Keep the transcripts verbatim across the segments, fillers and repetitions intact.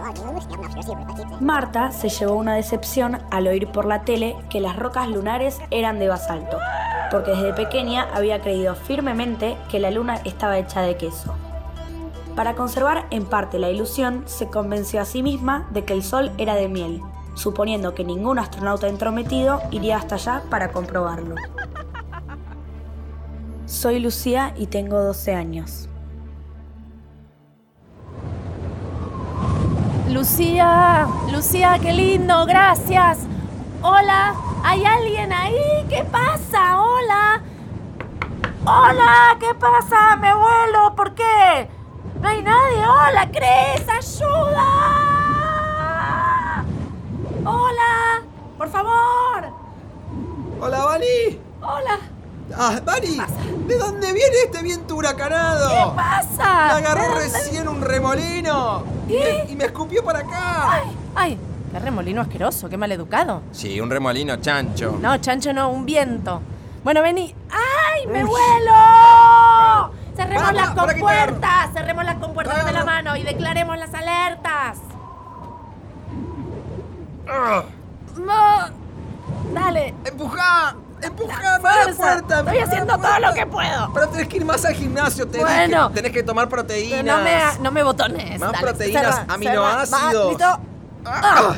Marta se llevó una decepción al oír por la tele que las rocas lunares eran de basalto, porque desde pequeña había creído firmemente que la luna estaba hecha de queso. Para conservar en parte la ilusión, se convenció a sí misma de que el sol era de miel, suponiendo que ningún astronauta entrometido iría hasta allá para comprobarlo. Soy Lucía y tengo doce años. Lucía, Lucía, qué lindo, gracias. Hola, ¿hay alguien ahí? ¿Qué pasa? Hola. Hola, ¿qué pasa? Me vuelo, ¿por qué? No hay nadie. Hola, Cris, ayuda. Hola, por favor. Hola, Vani. Hola. Ah, Vani, ¿de dónde viene este viento huracanado? ¿Qué pasa? Me agarró recién un remolino. ¿Qué? Y me, y me escupió para acá. Ay, ay, qué remolino asqueroso, qué maleducado. Sí, un remolino chancho. No, chancho no, un viento. Bueno, vení. ¡Ay, me vuelo! Cerremos Para, las para, para que te compuertas, cerremos las compuertas, Para, dame la no. mano y declaremos las alertas. Ah, No. Dale. ¡Empujá! ¡Empujá para la Fuerza. puerta! Estoy empujá haciendo la todo puerta. lo que puedo. Pero tenés que ir más al gimnasio. Tenés, Bueno. que, tenés que tomar proteínas. No me, no me botones. Más dale. proteínas, Cerra, aminoácidos. cerra. Va, listo. Ah.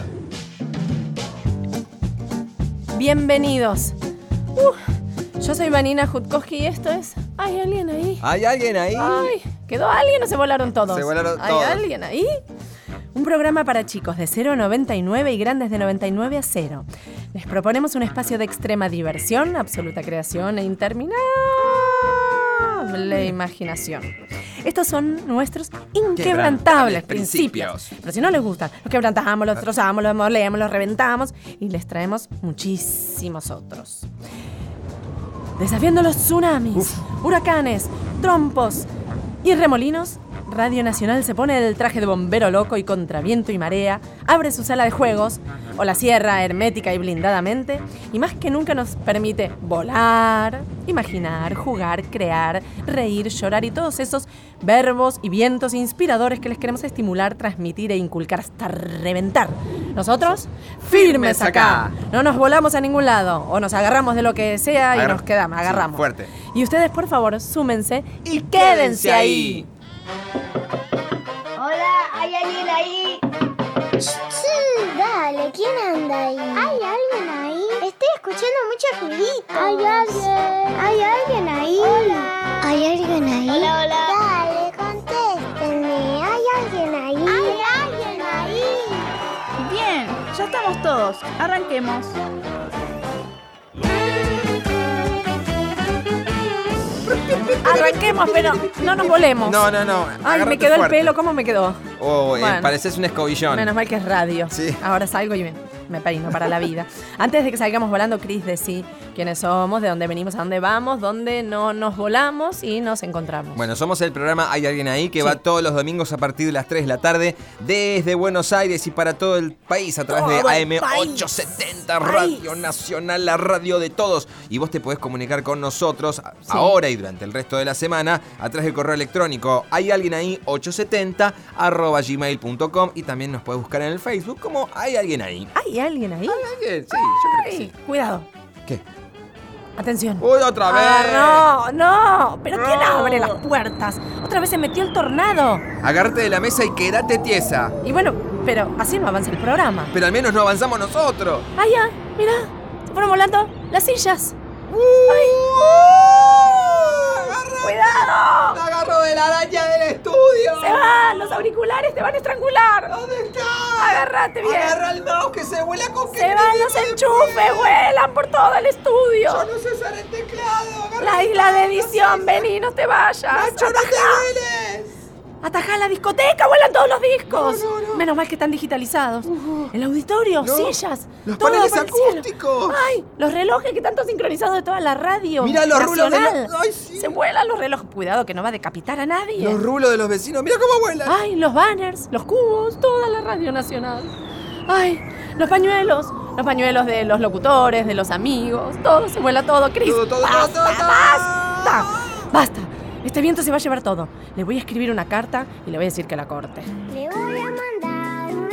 Bienvenidos. Uh, yo soy Vanina Jutkowski y esto es... ¿Hay alguien ahí? ¿Hay alguien ahí? Ay, ¿quedó alguien o se volaron todos? Se volaron ¿Hay todos. alguien ahí? Un programa para chicos de cero a noventa y nueve y grandes de noventa y nueve a cero. Les proponemos un espacio de extrema diversión, absoluta creación e interminable imaginación. Estos son nuestros inquebrantables Quebrantables principios. principios. Pero si no les gustan, los quebrantamos, los trozamos, los molemos, los reventamos y les traemos muchísimos otros. Desafiando los tsunamis, Uf. huracanes, trompos y remolinos, Radio Nacional se pone el traje de bombero loco y contra viento y marea, abre su sala de juegos, o la cierra hermética y blindadamente, y más que nunca nos permite volar, imaginar, jugar, crear, reír, llorar y todos esos verbos y vientos inspiradores que les queremos estimular, transmitir e inculcar hasta reventar. Nosotros, firmes acá. No nos volamos a ningún lado, o nos agarramos de lo que sea y Agarra- nos quedamos, sí, agarramos. fuerte. Y ustedes, por favor, súmense y, Y quédense ahí. Hola, ¿hay alguien ahí? Sí, dale, ¿quién anda ahí? ¿Hay alguien ahí? Estoy escuchando mucho ruidito. ¿Hay alguien? ¿Hay alguien ahí? Hola. ¿Hay alguien ahí? Hola, hola. Dale, contéstenme. ¿Hay alguien ahí? ¿Hay alguien ahí? Bien, ya estamos todos. Arranquemos. Arranquemos, pero no nos volemos. No, no, no. Ay, Agárrate me quedó fuerte. el pelo, ¿cómo me quedó? Oh, eh, Bueno. pareces un escobillón. Menos mal que es radio. Sí. Ahora salgo y me, me peino para la vida. Antes de que salgamos volando, Cris, decí quiénes somos, de dónde venimos, a dónde vamos, dónde no nos volamos y nos encontramos. Bueno, somos el programa Hay Alguien Ahí, que Sí. va todos los domingos a partir de las tres de la tarde desde Buenos Aires y para todo el país a través de Todo el A M país. ochocientos setenta, País. Radio Nacional, la radio de todos. Y vos te podés comunicar con nosotros a- ahora y durante el resto de la semana a través del correo electrónico hay alguien ahí ochocientos setenta arroba gmail punto com y también nos podés buscar en el Facebook como Hay Alguien Ahí. ¿Hay alguien ahí? ¿Hay alguien? Sí, yo creo que Ay, sí. cuidado. ¿Qué? Atención. ¡Uy, otra vez! Ah, no, no. ¿Pero quién No. abre las puertas? Otra vez se metió el tornado. Agárrate de la mesa y quédate tiesa. Y bueno, pero así no avanza el programa. Pero al menos no avanzamos nosotros. Ah, ya, mira. Se fueron volando las sillas. ¡Cuidado! ¡Me agarro de la araña del estudio! ¡Se van! ¡Los auriculares te van a estrangular! ¿Dónde está? Agárrate bien. Agarra el mouse que se vuela con que ¡Se van los enchufes! ¡Vuelan por todo el estudio! Yo no sé usar el teclado. Agarra La el isla de mouse, edición, no sé- vení, no te vayas. Nacho, no te Atajá. vueles. Atajá la discoteca, vuelan todos los discos. No, no, no. Menos mal que están digitalizados. El auditorio, No. sillas. Los todo paneles para el cielo. acústicos. Ay, los relojes que están todos sincronizados de toda la radio. Mira los rulos de nacional. los- Ay, sí. Se vuelan los relojes. Cuidado que no va a decapitar a nadie. Los rulos de los vecinos, mira cómo vuelan. Ay, los banners, los cubos, toda la radio nacional. Ay, los pañuelos, los pañuelos de los locutores, de los amigos, todo, se vuela todo, Cris. Todo, todo, basta, todo, todo. basta, basta. Este viento se va a llevar todo. Le voy a escribir una carta y le voy a decir que la corte. Le voy a mandar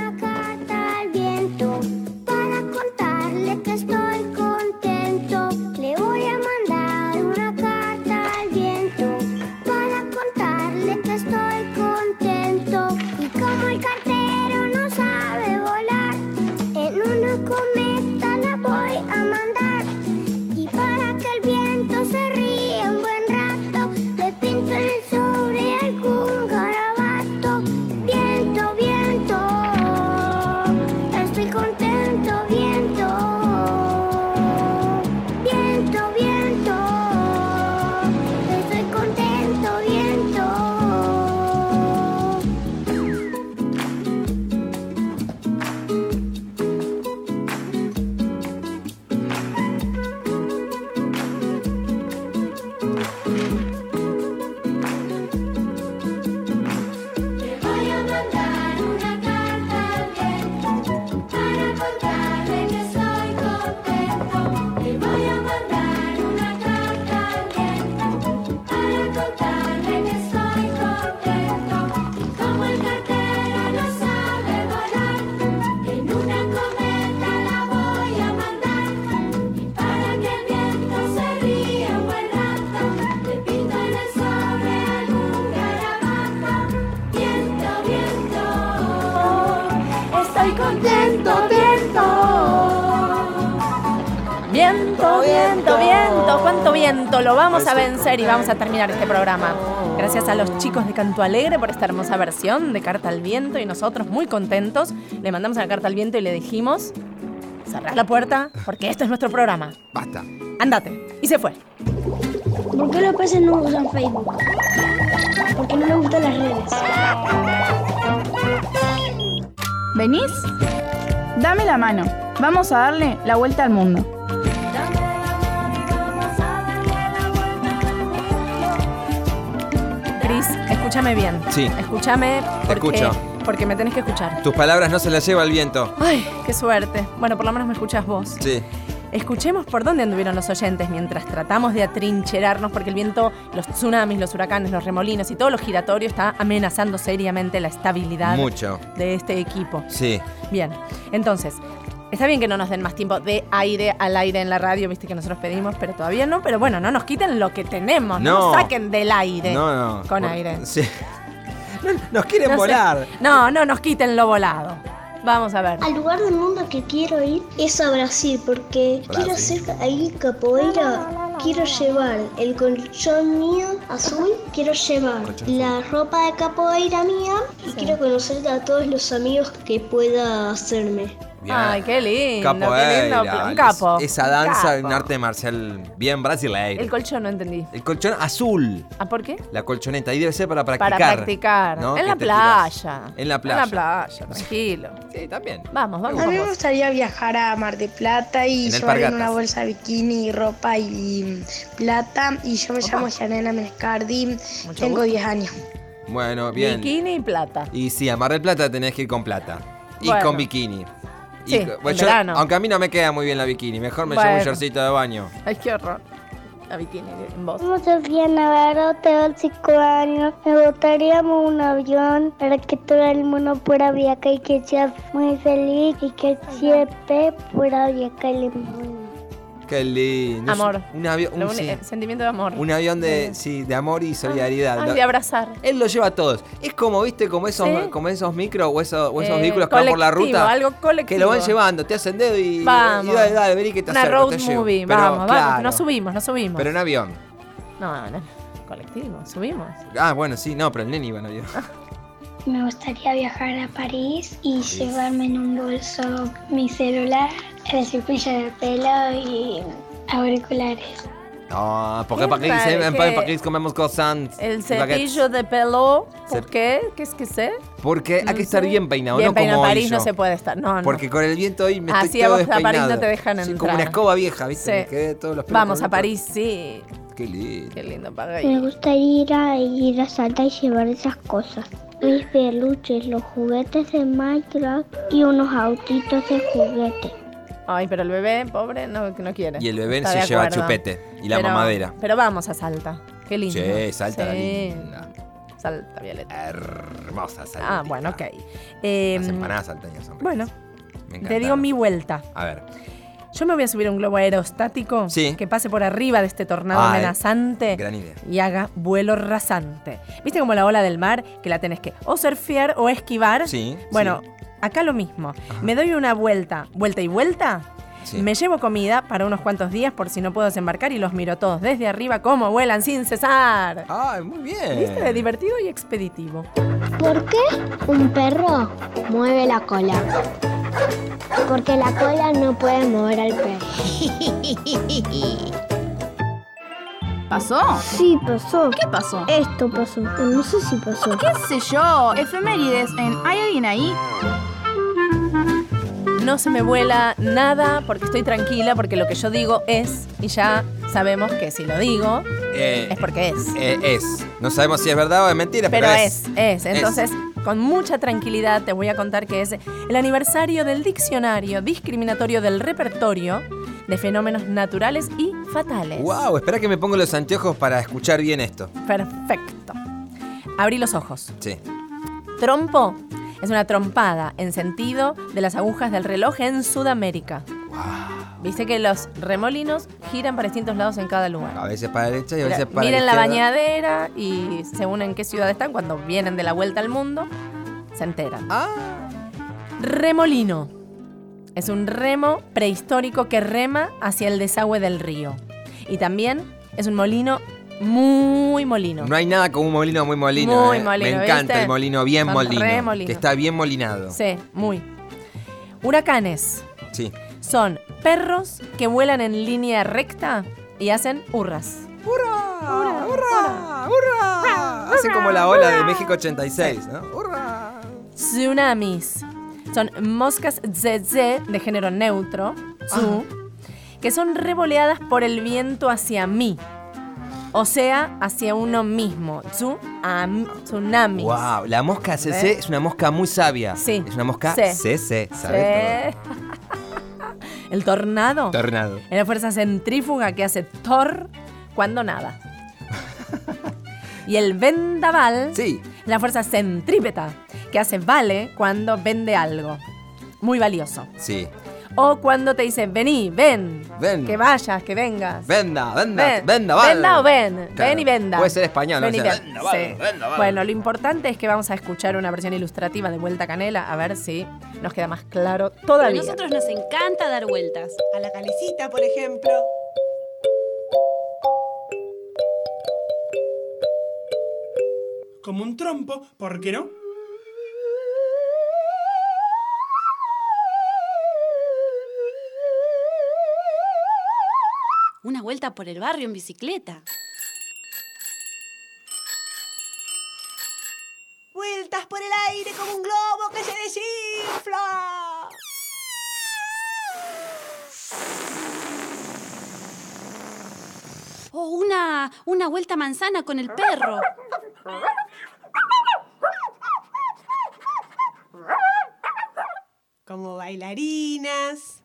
y con viento, viento. Viento, viento, viento. ¿Cuánto viento? Lo vamos a vencer y vamos a terminar este programa. Gracias a los chicos de Canto Alegre por esta hermosa versión de Carta al Viento y nosotros muy contentos le mandamos la carta al viento y le dijimos: cerrá la puerta porque esto es nuestro programa. Basta. Andate. Y se fue. ¿Por qué los peces no usan Facebook? Porque no les gustan las redes. ¿Venís? Dame la mano. Vamos a darle la vuelta al mundo. Cris, escúchame bien. Sí. Escúchame porque, escucho. porque me tenés que escuchar. Tus palabras no se las lleva el viento. Ay, qué suerte. Bueno, por lo menos me escuchás vos. Sí. Escuchemos por dónde anduvieron los oyentes mientras tratamos de atrincherarnos porque el viento, los tsunamis, los huracanes, los remolinos y todo lo giratorio está amenazando seriamente la estabilidad Mucho. de este equipo. Sí. Bien, entonces, está bien que no nos den más tiempo de aire al aire en la radio, viste que nosotros pedimos, pero todavía no. Pero bueno, no nos quiten lo que tenemos, no, No. nos saquen del aire No, no. con Por- aire. Sí. No, nos quieren No sé. volar. No, no nos quiten lo volado. Vamos a ver. Al lugar del mundo que quiero ir es a Brasil porque Brasil. quiero hacer ahí capoeira. Quiero llevar el colchón mío azul, quiero llevar la ropa de capoeira mía y quiero conocer a todos los amigos que pueda hacerme. Bien. Ay, qué lindo, Capoeira. qué lindo. Un capo. Es- Esa danza, Un un capo. arte marcial bien brasileño. El colchón no entendí. El colchón azul. ¿Ah, por qué? La colchoneta. Ahí debe ser para practicar. Para practicar. ¿no? En Que la te playa. tirás. En la playa. En la playa, tranquilo. Sí, también. Vamos, vamos. A mí me vamos. gustaría viajar a Mar del Plata y En el llevar en Pargatas. una bolsa bikini, ropa y plata. Y yo me llamo Yanela Mescardi, tengo gusto. diez años. Bueno, bien. Bikini y plata. Y sí, a Mar del Plata tenés que ir con plata. Y Bueno. con bikini. Y Sí, co- en bueno, yo- verano. aunque a mí no me queda muy bien la bikini. Mejor me Bueno. llevo un shortcito de baño. Ay, qué horror. La bikini en vos. Como Sofía Navarro, tengo cinco años. Me gustaría un avión para que todo el mundo pueda viajar y que sea muy feliz y que siempre pueda viajar el mundo. Qué lindo. Es Amor. Un avión, un, Lo uni- sí, el sentimiento de amor. un avión de, sí, de amor y solidaridad. Ay, Lo- de abrazar. Él lo lleva a todos. Es como, viste, como esos, Sí. como esos micros o esos, o esos Eh, vehículos que van por la colectivo, ruta. algo colectivo. Que lo van llevando, te hacen dedo y, Vamos. y dale, dale, vení que te Una acerco, road te llevo. movie. Pero, vamos, vamos. claro, Nos subimos, nos subimos. Pero en avión. No, no. Colectivo, subimos. Ah, bueno, sí, no, pero el nene iba en avión. Me gustaría viajar a París y llevarme en un bolso mi celular, el cepillo de pelo y auriculares. No, porque Qué para qué raro, dice, en que- París comemos croissants. El y baguettes. cepillo de pelo. ¿Por Ce- qué? ¿Qué es que sé? Porque hay No que estar sé. bien peinado, Bien no peinado como en hoy París yo. no se puede estar. No, no. Porque con el viento hoy me Ah, estoy sí, a todo vos a París despeinado. no te dejan Sí, entrar. como una escoba vieja, ¿viste? Sí. Me quedé todos los pelos Vamos por a dentro. París, sí. Qué lindo. Qué lindo Me París. gustaría ir a, ir a Salta y llevar esas cosas. Mis peluches, los juguetes de Minecraft y unos autitos de juguete. Ay, pero el bebé, pobre, no, no quiere. Y el bebé Está se de lleva acuerdo. chupete y la Pero- mamadera. Pero vamos a Salta. Qué lindo. Che, Salta la Sí. linda. Salta, Violeta. Hermosa Salta. Ah, bueno, ok. Eh, Las empanadas salteñas son ricas. bueno, Me te encantaron. digo mi vuelta. A ver. Yo me voy a subir a un globo aerostático Sí. que pase por arriba de este tornado Ay, amenazante gran idea. y haga vuelo rasante. ¿Viste como la ola del mar que la tenés que o surfear o esquivar? Sí, Bueno, sí. acá lo mismo. Me doy una vuelta, vuelta y vuelta. Sí. Me llevo comida para unos cuantos días por si no puedo desembarcar y los miro todos desde arriba cómo vuelan sin cesar. Ay, muy bien. ¿Viste? Divertido y expeditivo. ¿Por qué un perro mueve la cola? Porque la cola no puede mover al perro. ¿Pasó? Sí, pasó. ¿Qué pasó? Esto pasó. No sé si pasó. ¿Qué sé yo? Efemérides en ¿Hay alguien ahí? No se me vuela nada porque estoy tranquila, porque lo que yo digo es, y ya sabemos que si lo digo, Eh, es porque es. eh, es. No sabemos si es verdad o es mentira, pero, Pero es. es, es. Entonces, con mucha tranquilidad te voy a contar que es el aniversario del diccionario discriminatorio del repertorio de fenómenos naturales y fatales. Wow, espera que me pongo los anteojos para escuchar bien esto. Perfecto. Abrí los ojos. Sí. Trompo es una trompada en sentido de las agujas del reloj en Sudamérica. Viste que los remolinos giran para distintos lados en cada lugar. A veces para la derecha y a veces Mira, para miren la la izquierda. bañadera y según en qué ciudad están, cuando vienen de la vuelta al mundo, se enteran. Ah, Remolino. Es un remo prehistórico que rema hacia el desagüe del río. Y también es un molino muy molino. No hay nada como un molino muy molino. Muy eh. molino, Me encanta ¿viste? el molino bien Son molino, re molino. que está bien molinado. Sí, muy. Huracanes. Sí. Son perros que vuelan en línea recta y hacen hurras. ¡Hurra! ¡Hurra! ¡Hurra! Hace como la ola de México ochenta y seis, ¿no? ¡Hurra! Tsunamis. Son moscas tsetse de género neutro, tsu, que son revoleadas por el viento hacia mí. O sea, hacia uno mismo. Tsu, am, tsunamis. ¡Wow! La mosca C C ¿Eh? es una mosca muy sabia. Sí. Es una mosca Sí. C C, ¿sabes? Sí. El tornado. Tornado. Es la fuerza centrífuga que hace Thor cuando nada. Y el vendaval. Sí. La fuerza centrípeta que hace Vale cuando vende algo. Muy valioso. Sí. O cuando te dice, vení, ven. Ven. Que vayas, que vengas. Venda, venda, Ven. venda, vale. Venda o ven. Claro. Ven y venda. Puede ser español, ¿no? Ven y O sea, ven. venda, vale, Sí. venda, vale. Bueno, lo importante es que vamos a escuchar una versión ilustrativa de Vuelta Canela, a ver si nos queda más claro A todavía. nosotros nos encanta dar vueltas. A la calecita, por ejemplo. Como un trompo, ¿por qué no? Una vuelta por el barrio en bicicleta. Vueltas por el aire como un globo que se desinfla. O una, una vuelta a manzana con el perro. Como bailarinas.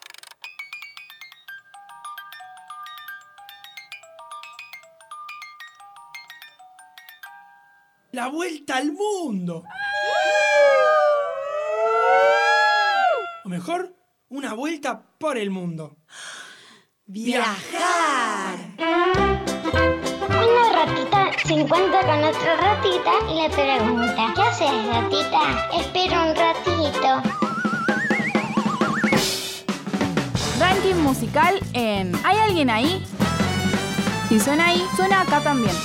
La vuelta al mundo. O mejor, una vuelta por el mundo. Viajar. Una ratita se encuentra con otra ratita y le pregunta, ¿qué haces, ratita? Espera un ratito. Ranking musical en ¿Hay alguien ahí? Si suena ahí, suena acá también.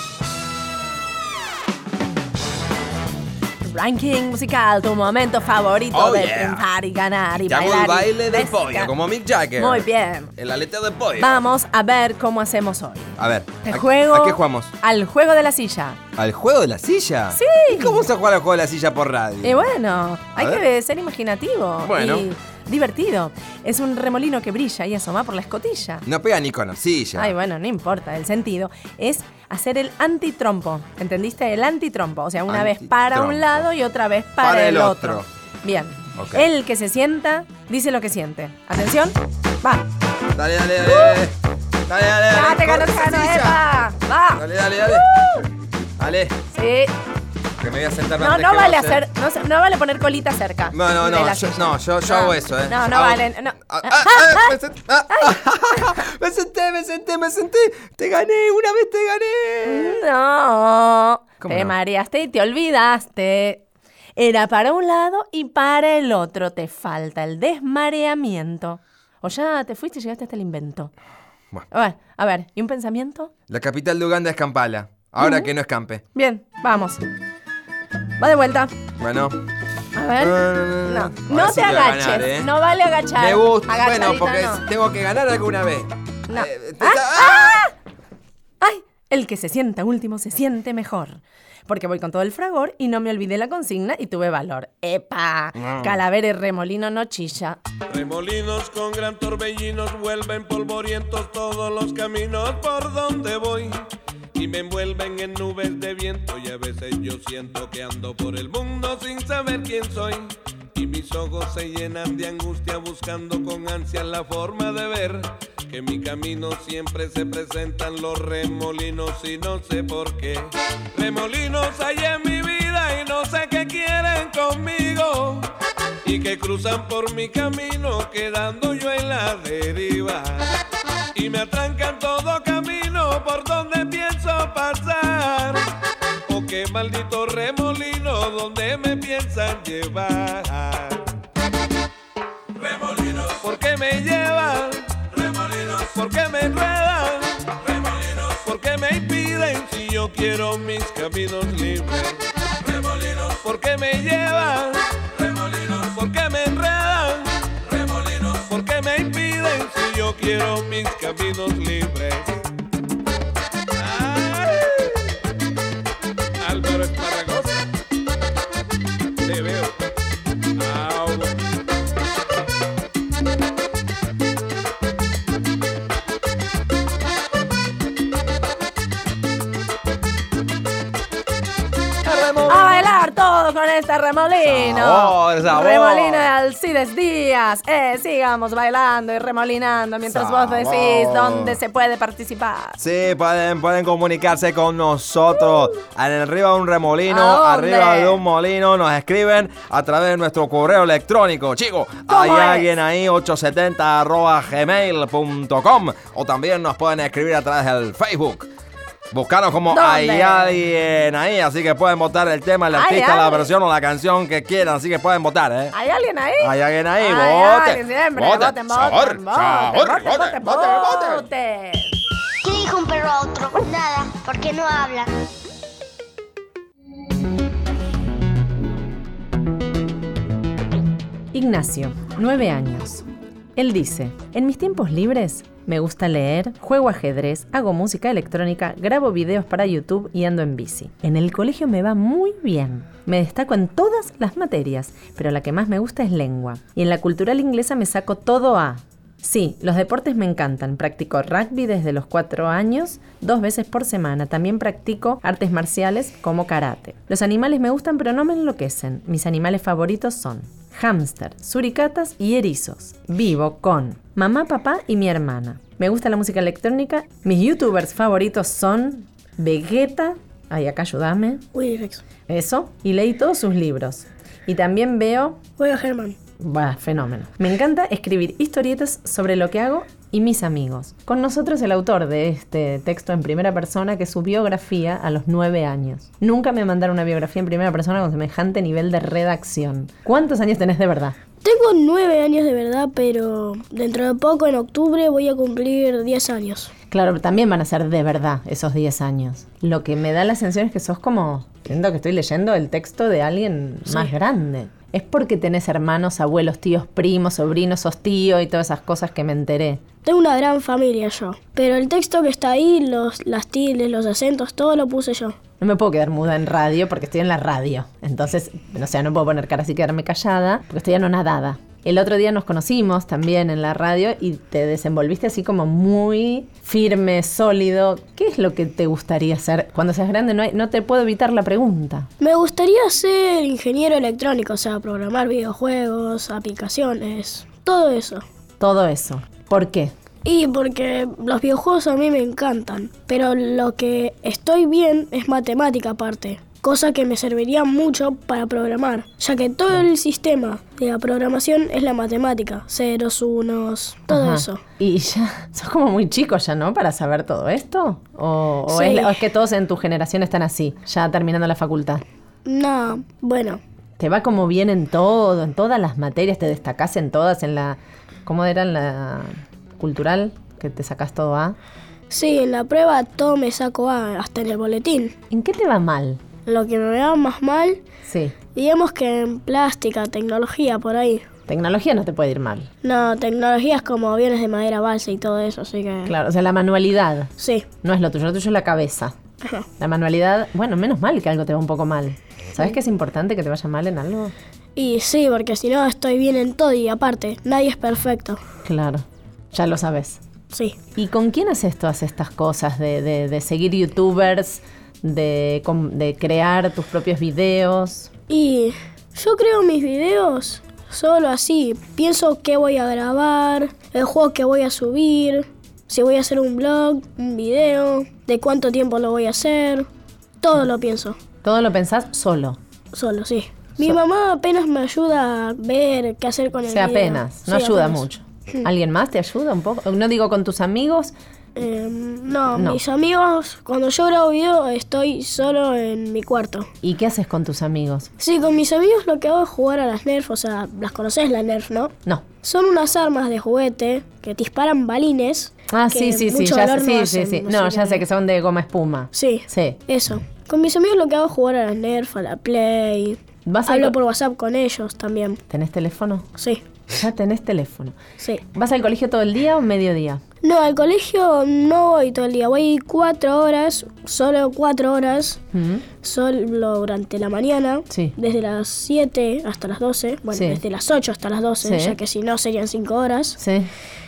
Ranking musical, tu momento favorito Oh, de yeah. triunfar y ganar y Te hago bailar. el baile y del pescar. pollo, como Mick Jagger. Muy bien. El aleteo del pollo. Vamos a ver cómo hacemos hoy. A ver, Te ¿a, juego ¿a qué jugamos? al juego de la silla. ¿Al juego de la silla? Sí. ¿Y cómo se juega al juego de la silla por radio? Y bueno, hay ver. que ser imaginativo Bueno. y divertido. Es un remolino que brilla y asoma por la escotilla. No pega ni con la silla. Ay, bueno, no importa. El sentido es hacer el antitrompo. ¿Entendiste? El antitrompo. O sea, una vez para un Antitrompo. lado y otra vez para, Para el el otro. otro. Bien. Ok. El que se sienta dice lo que siente. Atención. Va. Dale, dale, dale. dale. Dale, dale, dale. ¡Ya te ganó, te corre esa ganó, silla. epa! ¡Va! Dale, dale, dale. Dale, Sí. que me voy a sentar No, antes no que vale vos, ¿eh? hacer, no, se- no vale poner colita cerca. No, no, de no, la yo, silla. no, yo, yo No. hago eso, ¿eh? No, no Hago- vale. No. Ah, ah, ah, me, senté, ah, ah, me senté, me senté, me senté. Te gané, una vez te gané. No. ¿Cómo Te no? mareaste y te olvidaste. Era para un lado y para el otro. Te falta el desmareamiento. O ya te fuiste y llegaste hasta el invento. Bueno. A ver, a ver, ¿y un pensamiento? La capital de Uganda es Kampala. Ahora que no es Campe. Bien, vamos. Va de vuelta. Bueno. A ver. No, No, no ahora sí te te voy a agaches. ganar, ¿eh? No vale agachar. Me gusta. Bueno, Agachadito porque no. tengo que ganar alguna vez. No. Eh, te- ¡Ah! ¡Ah! ¡Ay! El que se sienta último se siente mejor. Porque voy con todo el fragor y no me olvidé la consigna y tuve valor. ¡Epa! Mm. Calavera y remolino no chilla. Remolinos con gran torbellinos vuelven polvorientos todos los caminos por donde voy y me envuelven en nubes de viento y a veces yo siento que ando por el mundo sin saber quién soy y mis ojos se llenan de angustia buscando con ansia la forma de ver que en mi camino siempre se presentan los remolinos y no sé por qué. Remolinos hay en mi vida y no sé qué quieren conmigo y que cruzan por mi camino quedando yo en la deriva y me atrancan todo camino por donde pienso pasar. Oh, qué maldito remolino donde me piensan llevar. ¿Por qué me llevan? Remolinos. ¿Por qué me enredan? Remolinos. ¿Por qué me impiden si yo quiero mis caminos libres? Remolinos. ¿Por qué me llevan? Remolinos. ¿Por qué me enredan? Remolinos. ¿Por qué me impiden si yo quiero mis caminos libres? Ay. Álvaro Esparragosa, te veo. Au. A bailar todos con este remolino. Sabor, sabor. Remolino de Alcides Díaz. Eh, sigamos bailando y remolinando mientras Sabor. vos decís dónde se puede participar. Sí, pueden, pueden comunicarse con nosotros. En arriba de un remolino, ¿A dónde? arriba de un molino, nos escriben a través de nuestro correo electrónico. Chicos, hay es? alguien ahí, ochocientos setenta arroba gmail punto com. O también nos pueden escribir a través del Facebook. Buscaros como ¿Dónde? hay alguien ahí, así que pueden votar el tema, el ¿Hay artista, la alguien? versión o la canción que quieran, así que pueden votar, ¿eh? ¿Hay alguien ahí? Hay alguien ahí, Hay voten, alguien siempre. voten, Voten, sabor, voten, voten, sabor, voten, voten, voten, voten, voten. ¿Qué dijo un perro a otro? Nada, porque no habla. Ignacio, nueve años. Él dice, en mis tiempos libres me gusta leer, juego ajedrez, hago música electrónica, grabo videos para YouTube y ando en bici. En el colegio me va muy bien. Me destaco en todas las materias, pero la que más me gusta es lengua. Y en la cultural inglesa me saco todo A. Sí, los deportes me encantan. Practico rugby desde los cuatro años, dos veces por semana. También practico artes marciales como karate. Los animales me gustan pero no me enloquecen. Mis animales favoritos son hámster, suricatas y erizos. Vivo con mamá, papá y mi hermana. Me gusta la música electrónica. Mis youtubers favoritos son Vegeta. Ay, acá ayúdame. Willy Rex. Eso. Y leí todos sus libros. Y también veo... Juega Germán. Bah, fenómeno. Me encanta escribir historietas sobre lo que hago y mis amigos. Con nosotros el autor de este texto en primera persona, que es su biografía a los nueve años. Nunca me mandaron una biografía en primera persona con semejante nivel de redacción. ¿Cuántos años tenés de verdad? Tengo nueve años de verdad, pero dentro de poco, en octubre, voy a cumplir diez años. Claro, también van a ser de verdad esos diez años. Lo que me da la sensación es que sos como... Siento que estoy leyendo el texto de alguien Sí. más grande. Es porque tenés hermanos, abuelos, tíos, primos, sobrinos, sos tío y todas esas cosas que me enteré. Tengo una gran familia yo, pero el texto que está ahí, los, las tildes, los acentos, todo lo puse yo. No me puedo quedar muda en radio porque estoy en la radio. Entonces, o sea, no puedo poner cara así y quedarme callada porque estoy anonadada. El otro día nos conocimos también en la radio y te desenvolviste así como muy firme, sólido. ¿Qué es lo que te gustaría hacer cuando seas grande? No, hay, no te puedo evitar la pregunta. Me gustaría ser ingeniero electrónico, o sea, programar videojuegos, aplicaciones, todo eso. Todo eso. ¿Por qué? Y porque los videojuegos a mí me encantan, pero lo que estoy bien es matemática aparte. Cosa que me serviría mucho para programar, ya que todo el sistema de la programación es la matemática, ceros, unos, todo Ajá. eso. Y ya, sos como muy chico ya, ¿no? Para saber todo esto. ¿O, o, Sí. es, o es que todos en tu generación están así, ya terminando la facultad? No, bueno, Te va como bien en todo, en todas las materias, te destacás en todas, en la... ¿Cómo era en la cultural? Que te sacás todo A. sí, en la prueba todo me saco A, hasta en el boletín. ¿En qué te va mal? Lo que me va más mal, Sí. digamos que en plástica, tecnología, por ahí. Tecnología no te puede ir mal. No, tecnología es como aviones de madera, balsa y todo eso, así que... Claro, o sea, la manualidad Sí. no es lo tuyo, lo tuyo es la cabeza. Ajá. La manualidad, bueno, menos mal que algo te va un poco mal. ¿Sabes que es importante que te vaya mal en algo? Y sí, porque si no estoy bien en todo y aparte, nadie es perfecto. Claro, ya lo sabes. Sí. ¿Y con quién haces todas estas cosas de, de, de seguir youtubers, de, com- de crear tus propios videos? Y yo creo mis videos solo así. Pienso qué voy a grabar, el juego que voy a subir, si voy a hacer un vlog, un video, de cuánto tiempo lo voy a hacer. Todo lo pienso. ¿Todo lo pensás solo? Solo, sí. Mi mamá apenas me ayuda a ver qué hacer con O el sea, video. apenas, no Sí, ayuda apenas. mucho. ¿Alguien más te ayuda un poco? No digo con tus amigos, Eh, no, No. mis amigos, cuando yo grabo video estoy solo en mi cuarto. ¿Y qué haces con tus amigos? Sí, con mis amigos lo que hago es jugar a las Nerf, o sea, las conocés las Nerf, ¿no? No. Son unas armas de juguete que te disparan balines. Ah, que sí, sí, sí, mucho ya dolor sé, sí, no sí, hacen, sí. no No, sé ya qué. sé que son de goma espuma. Sí, Sí. eso. Con mis amigos lo que hago es jugar a las Nerf, a la Play. ¿Vas a Hablo co- por WhatsApp con ellos también. ¿Tenés teléfono? Sí, Ya tenés teléfono. sí. ¿Vas al colegio todo el día o mediodía? No, al colegio no voy todo el día. Voy cuatro horas, solo cuatro horas, Mm. solo durante la mañana. Sí. Desde las siete hasta las doce. Bueno, Sí. desde las ocho hasta las doce, Sí. ya que si no serían cinco horas. Sí.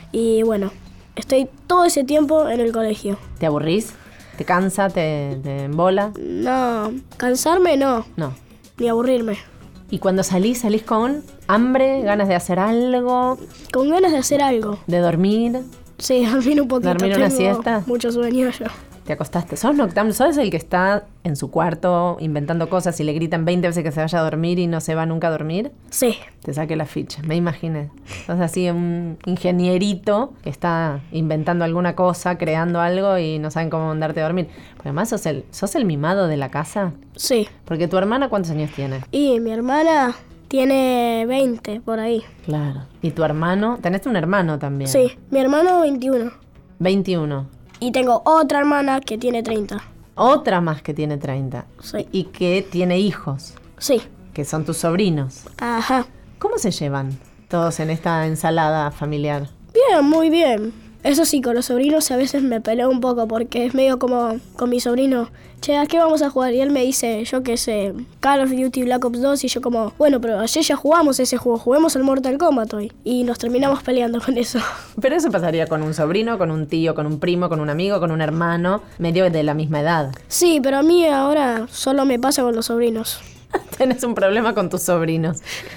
Y bueno, estoy todo ese tiempo en el colegio. ¿Te aburrís? ¿Te cansa? ¿Te, te embola? No, cansarme no, No. ni aburrirme. ¿Y cuando salís, salís con hambre, ganas de hacer algo, Con ganas de hacer algo. de dormir? Sí, dormir un poquito. ¿Dormir una Tengo siesta? Mucho sueño yo. ¿Te acostaste? ¿Sos noctámbulo? ¿Sos el que está en su cuarto inventando cosas y le gritan veinte veces que se vaya a dormir y no se va nunca a dormir? Sí. Te saqué la ficha, me imaginé. Sos así un ingenierito que está inventando alguna cosa, creando algo y no saben cómo mandarte a dormir. Pero además sos el, sos el mimado de la casa. Sí. Porque tu hermana, ¿cuántos años tiene? Y mi hermana tiene veinte por ahí. Claro. ¿Y tu hermano? Tenés un hermano también. Sí, mi hermano veintiuno. veintiuno. Y tengo otra hermana que tiene treinta. Otra más que tiene treinta. Sí. Y que tiene hijos, Sí. que son tus sobrinos. Ajá. ¿Cómo se llevan todos en esta ensalada familiar? Bien, muy bien. Eso sí, con los sobrinos a veces me peleo un poco porque es medio como con mi sobrino. Che, ¿a qué vamos a jugar? Y él me dice, yo qué sé, Call of Duty Black Ops dos. Y yo como, bueno, pero ayer ya jugamos ese juego, juguemos al Mortal Kombat hoy. Y nos terminamos peleando con eso. Pero eso pasaría con un sobrino, con un tío, con un primo, con un amigo, con un hermano, medio de la misma edad. Sí, pero a mí ahora solo me pasa con los sobrinos. Tenés un problema con tus sobrinos.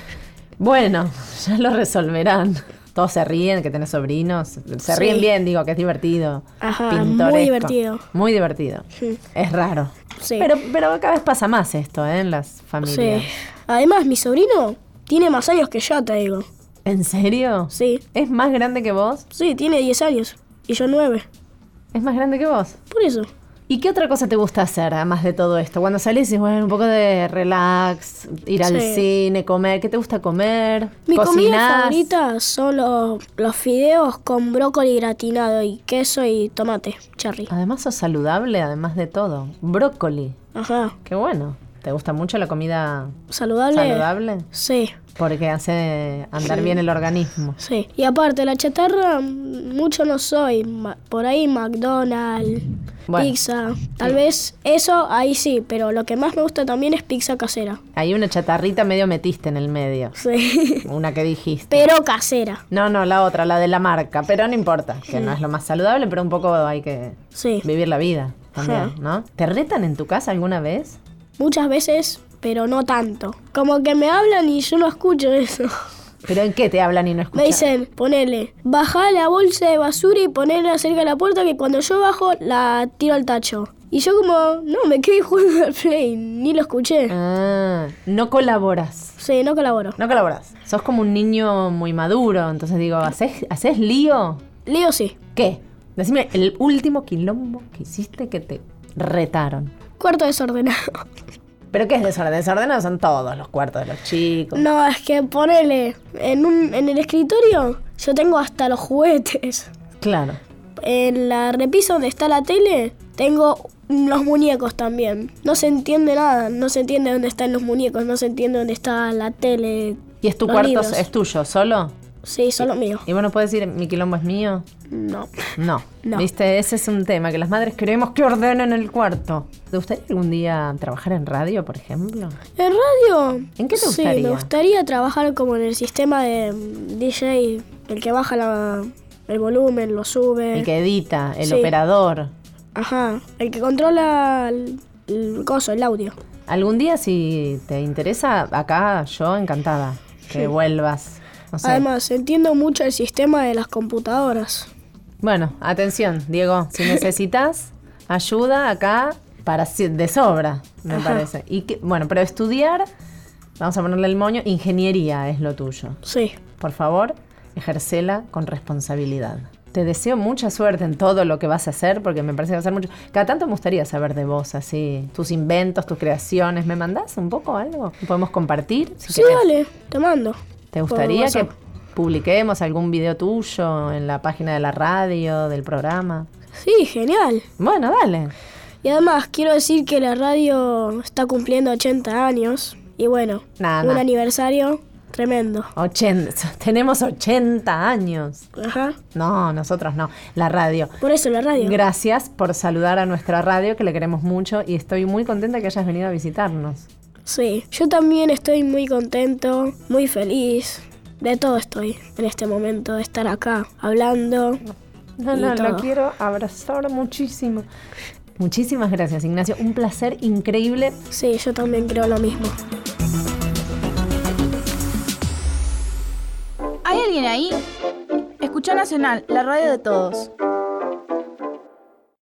Bueno, ya lo resolverán. Todos se ríen que tenés sobrinos. Se Sí. ríen bien, digo, que es divertido. Ajá, pintoresco. muy divertido. Muy divertido. Sí. Es raro. Sí. Pero, pero cada vez pasa más esto, ¿eh? En las familias. Sí. Además, mi sobrino tiene más años que yo, te digo. ¿En serio? Sí. ¿Es más grande que vos? Sí, tiene diez años. Y yo nueve. ¿Es más grande que vos? Por eso. ¿Y qué otra cosa te gusta hacer, además de todo esto? Cuando salís, y bueno, un poco de relax, ir al Sí. cine, comer. ¿Qué te gusta comer? Mi comida ¿Cocinás? favorita son los, los fideos con brócoli gratinado y queso y tomate cherry. Además sos saludable, además de todo. Brócoli. Ajá. Qué bueno. ¿Te gusta mucho la comida ¿Saludable? saludable? Sí, Porque hace andar Sí. bien el organismo. sí. Y aparte, la chatarra mm, mucho no soy. Ma- Por ahí McDonald's, Bueno. pizza. Tal vez eso, ahí sí. Pero lo que más me gusta también es pizza casera. Hay una chatarrita medio metiste en el medio. Sí. Una que dijiste. Pero casera. No, no, la otra, la de la marca. Pero no importa, que Sí. no es lo más saludable, pero un poco hay que Sí. vivir la vida también, Ajá. ¿no? ¿Te retan en tu casa alguna vez? Muchas veces, pero no tanto. Como que me hablan y yo no escucho eso. ¿Pero en qué te hablan y no escuchan? Me dicen, ponele, bajá la bolsa de basura y ponela cerca de la puerta que cuando yo bajo la tiro al tacho. Y yo como, no, me quedé jugando al play, ni lo escuché. Ah, no colaboras. Sí, no colaboro. No colaboras. Sos como un niño muy maduro, entonces digo, ¿haces, ¿haces lío? Lío sí. ¿Qué? Decime el último quilombo que hiciste que te retaron. Cuarto desordenado. ¿Pero qué es desorden? Desordenado son todos los cuartos de los chicos. No, es que ponele, en, un, en el escritorio yo tengo hasta los juguetes. Claro. En la repisa donde está la tele tengo los muñecos también. No se entiende nada, no se entiende dónde están los muñecos, no se entiende dónde está la tele. ¿Y es tu los cuarto, libros. es tuyo, solo? Sí, solo mío. ¿Y vos no puedes decir, mi quilombo es mío? No. No. No. Viste, ese es un tema, que las madres queremos que ordenen el cuarto. ¿Te gustaría algún día trabajar en radio, por ejemplo? ¿En radio? ¿En qué te Sí, gustaría? me gustaría trabajar como en el sistema de mm, D J, el que baja la, el volumen, lo sube. El que edita, el Sí. operador. Ajá, el que controla el, el coso, el audio. Algún día, si te interesa, acá yo encantada que Sí. vuelvas. No sé. Además, entiendo mucho el sistema de las computadoras. Bueno, atención, Diego, si necesitas ayuda acá para si- de sobra, me Ajá. parece. Y que, bueno, pero estudiar, vamos a ponerle el moño, ingeniería es lo tuyo. Sí. Por favor, ejercela con responsabilidad. Te deseo mucha suerte en todo lo que vas a hacer, porque me parece que va a ser mucho. Cada tanto me gustaría saber de vos, así, tus inventos, tus creaciones. ¿Me mandás un poco algo? ¿Podemos compartir? Si sí, querés. dale, te mando. ¿Te gustaría que publiquemos algún video tuyo en la página de la radio, del programa? Sí, genial. Bueno, dale. Y además, quiero decir que la radio está cumpliendo ochenta años. Y bueno, nah, un nah. aniversario tremendo. ochenta, tenemos ochenta años. Ajá. No, nosotros no. La radio. Por eso la radio. Gracias por saludar a nuestra radio, que le queremos mucho. Y estoy muy contenta que hayas venido a visitarnos. Sí, yo también estoy muy contento, muy feliz. De todo estoy en este momento, de estar acá, hablando. No, no, lo quiero abrazar muchísimo. Muchísimas gracias, Ignacio. Un placer increíble. Sí, yo también creo lo mismo. ¿Hay alguien ahí? Escucha Nacional, la radio de todos.